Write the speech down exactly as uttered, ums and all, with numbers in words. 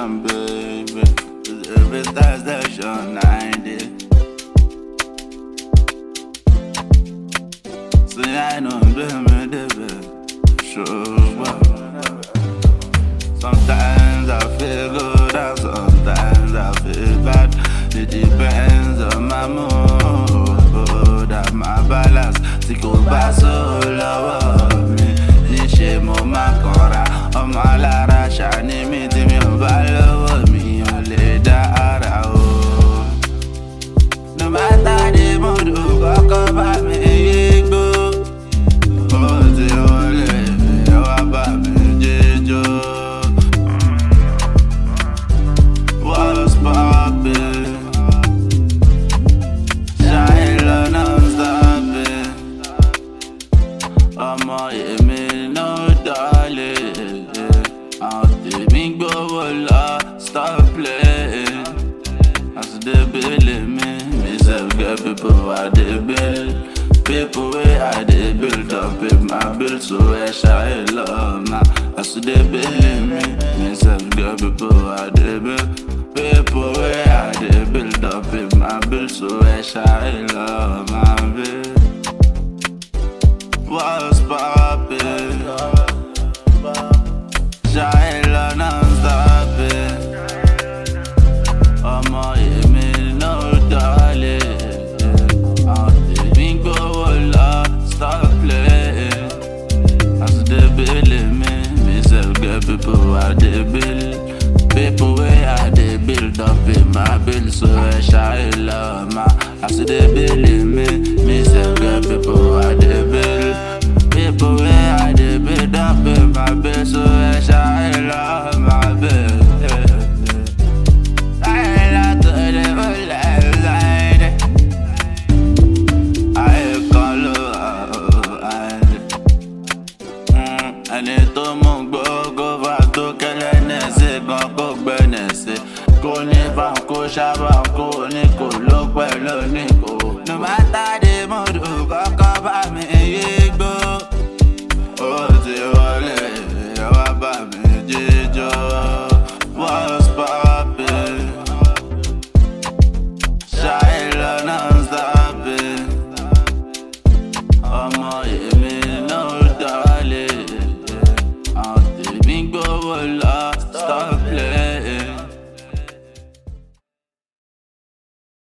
station, baby. Every star station, ninety. See, I know, baby, baby. Sure, sometimes I feel good and sometimes I feel bad. It depends on my mood and my balance. Si kò bá sówó lọ́wọ́ mi, níṣe mo máa kanra. Ọmọ alára ṣàní mi tí mi ò bá lọ́wọ́ mi ò lè dá ara o. No matter the mood, kọ́kọ́ bá mi yégbó. Mo ti wọlé mi, wá bá mi jíjó. What's poppin'? Shine non-stopping. Ọmọ èmi no darling. Àwọn tèmi gbówó lọ, stop playing. As they billing me, me sef get people I dey bill. People wey I dey build up with my bill, so I shine love now. As they billing me, me sef get people I dey bill. People wey I dey build up with my bill, so I shine love my bill. What's poppin'? Shine love non-stopping. Ọmọ èmi no darling. Àwọn tèmi gbówó lọ, stop playing. As they billing me, me sef get people I dey bill. People wey I dey build up in my bill, so I shine love my. As they billing me, me sef get people I dey bill. People wey I dey build up in my bill, so I shine love my bill. I like to the whole line. I call her. Ẹni tó mú gbogbo bá tó kẹ́lẹ́ nẹ́sẹ̀ gan kó gbẹ́nẹ̀sẹ̀. Kò ní bá kó ṣábà kó ní kò ló pẹ̀lú ní kò.